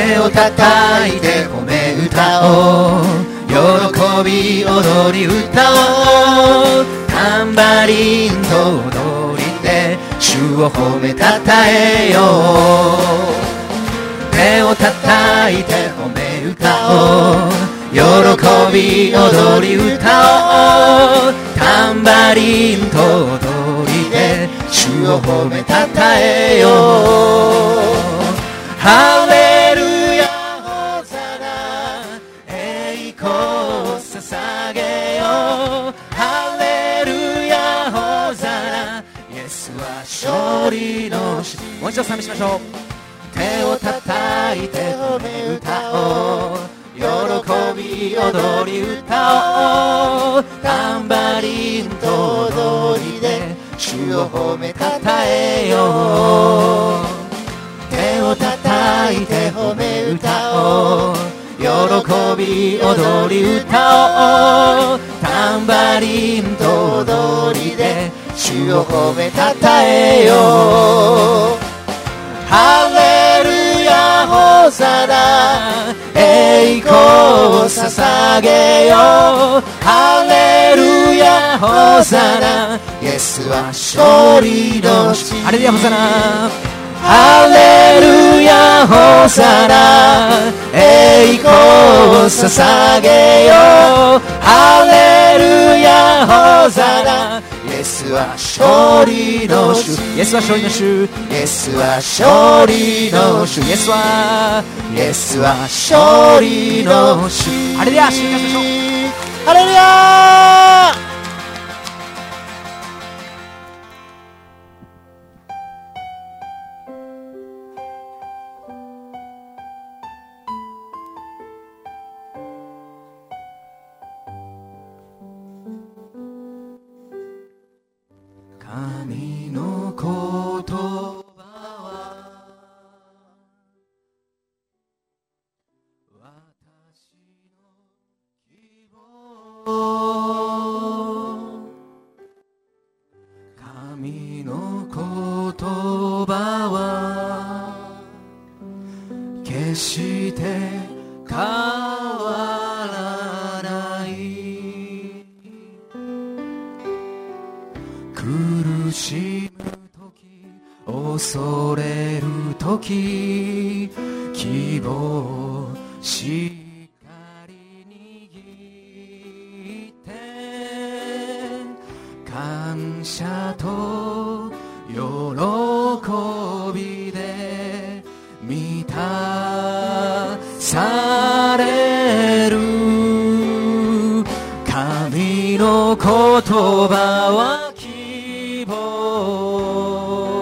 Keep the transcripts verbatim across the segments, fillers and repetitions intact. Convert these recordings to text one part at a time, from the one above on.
手を叩いて褒め歌おう、喜び踊り歌おう、タンバリンと踊りで主を褒めたたえよう。手を叩いて褒め歌おう、喜び踊り歌おう、タンバリンと踊りで主を褒めたたえよう。ハレルヤホサナ、栄光を捧げよう。ハレルヤホサナ、イエスは勝利の主。もう一度賛美しましょう。手を叩いて褒め歌おう、喜び踊り歌おう、タンバリンと踊りで主を褒めたたえよう。手を叩いて褒め歌おう、喜び踊り歌おう、タンバリンと踊りで主を褒めたたえよう。ハレルヤホサナ、栄光を捧げよう。ハレルヤホサナ、イエスは勝利の主。ハレルヤホサナ、ハレルヤホサナ、栄光を捧げよう。ハレルヤホサナ、イエスは勝利の主。イエスは勝利の主。イエスは勝利の主。イエスはイエスは勝利の主。ハレルヤ、信じましょう。ハレルヤー。神の言葉は私の希望。神の言葉は決して変わらない。苦しむとき、恐れるとき、希望しっかり握って感謝と喜びで満たされる。神の言葉は希望。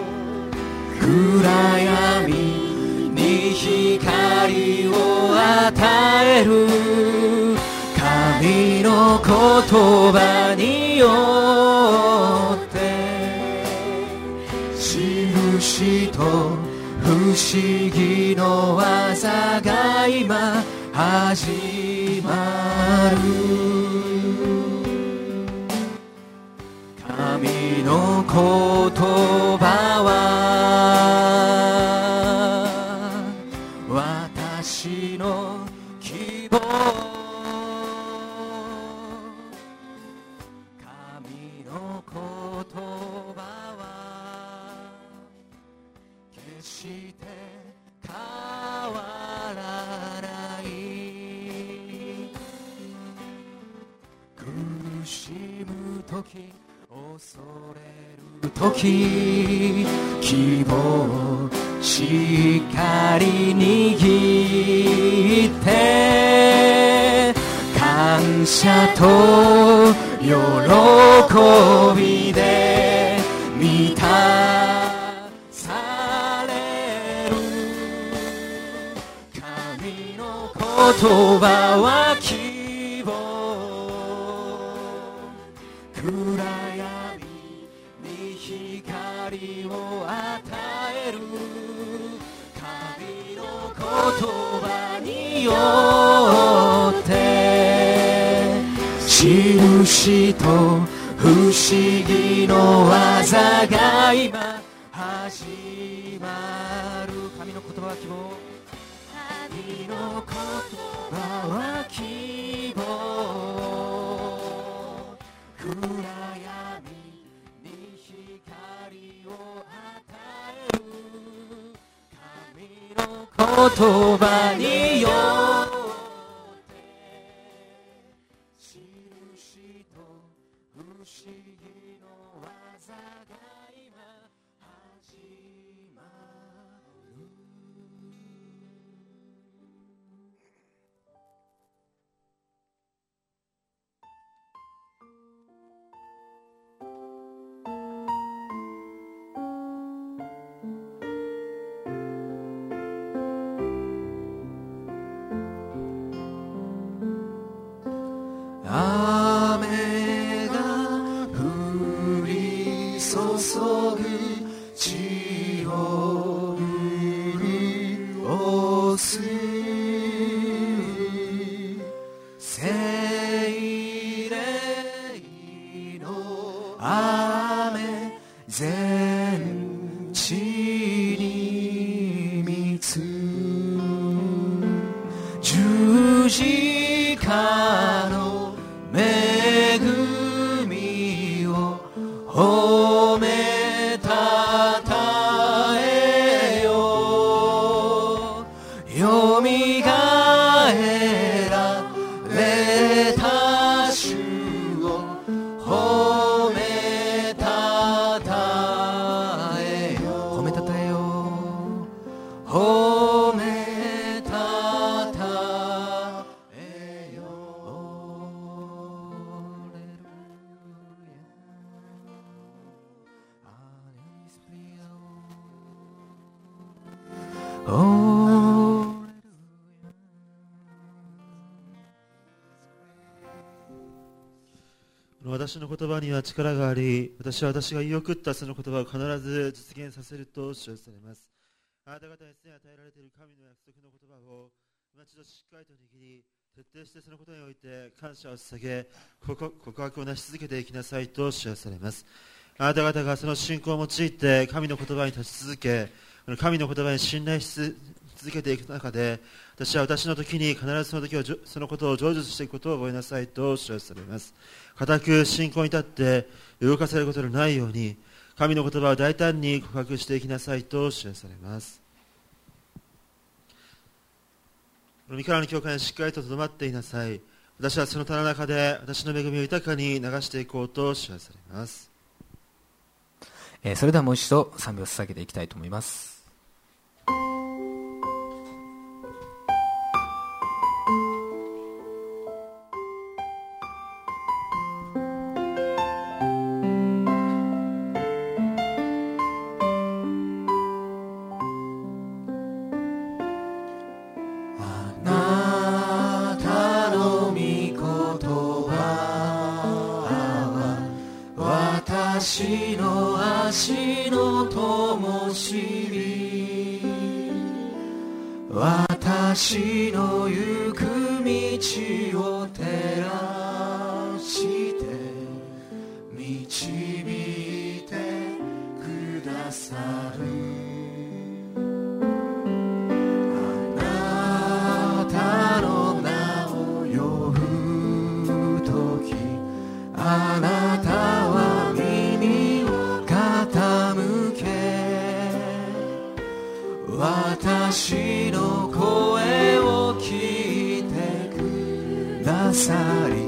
暗闇に光を与える。神の言葉によって印と不思議の技が今始まる。神の言葉は私の希望。神の言葉は決して変わらない。苦しむとき、恐れるとき、希望しっかり握って感謝と喜びで満たされる。神の言葉は希望。暗闇に光を与える。神の言葉によって印と不思議の技が今始まる。神の言葉は希望。 の言葉は希望、暗闇に光を与える、神の言葉によって印と不思議の技が今始まる。雨が降り注ぐ地を潤す聖霊の雨全地に満つ十字架の恵みを褒めたたえよ、よみがえられた主を褒めたたえよ、褒めたたえよ、褒めたたえよ。 私の言葉には力があり、私は私が言い送ったその言葉を必ず実現させると主張されます。あなた方にすでに与えられている神の約束の言葉を今一度しっかりと握り、徹底してそのことにおいて感謝を捧げ、告白をなし続けていきなさいと主張されます。あなた方がその信仰を用いて神の言葉に立ち続け、神の言葉に信頼し続けていく中で、私は私の時に必ずその時をそのことを成就していくことを覚えなさいと主張されます。固く信仰に立って動かされることのないように、神の言葉を大胆に告白していきなさいと主張されます。この御蔵の教会にしっかりと留まっていなさい。私はその棚の中で私の恵みを豊かに流していこうと主張されます。 えー、それではもう一度賛美を捧げていきたいと思います。私の足の灯火、私の行く道を照らして導いてくださる。あなたの名を呼ぶとき、あなたは私の声を聞いてくださり、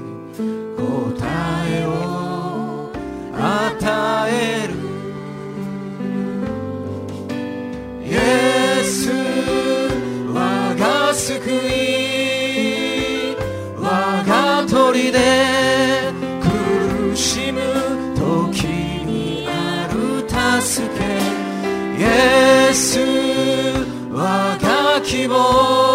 答えを与える。イエス、我が救い、我が砦、苦しむ時にある助け。イエス、我が希望、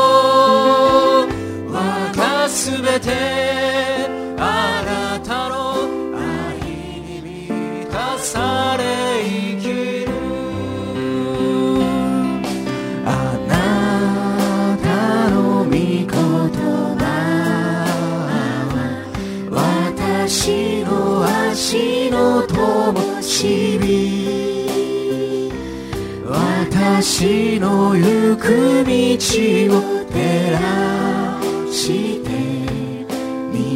我がすべて、あなたの愛に満たされ生きる。あなたの御言葉は私の足の灯火、私の行く道を照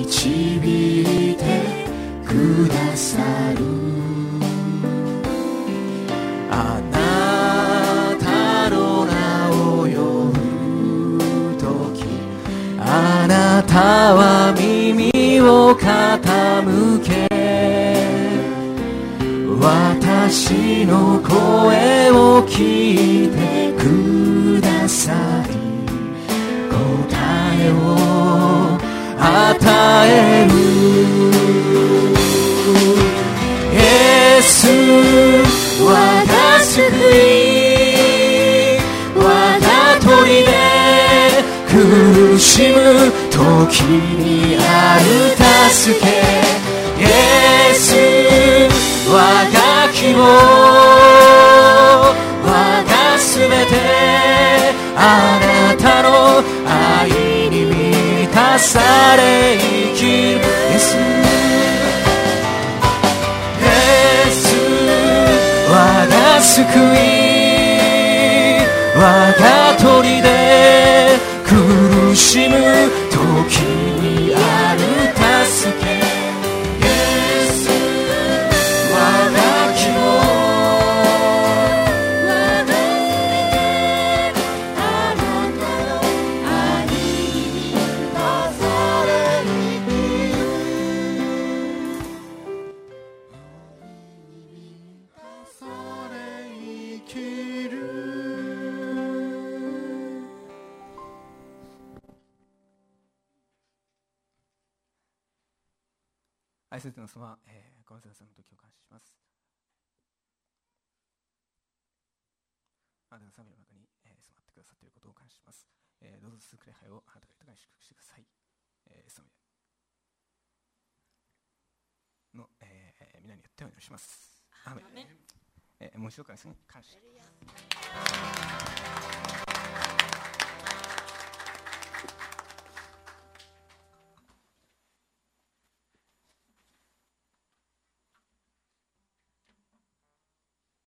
導いてくださる。あなたの名を呼ぶとき、あなたは耳を傾け、私の声を聞いてくださり、答えを与える。イエス、我が救い、我が砦で苦しむ時にある助け。イエス、我が希望、我がすべて、あなたの愛に満たされ生きる。イエス、イエス、我が救い、我が砦で苦しむ時にある助け。愛する天の様、えー、ご挨拶の時を感謝します。あなたの賛美の中に、えー、染まってくださっていることを感謝します。えー、どうぞスークレハイをあなたが豊かに祝福してください。えー、イエス様の、えー、皆によってお祈りします。アーメン。えー、もう一度からですね、感謝。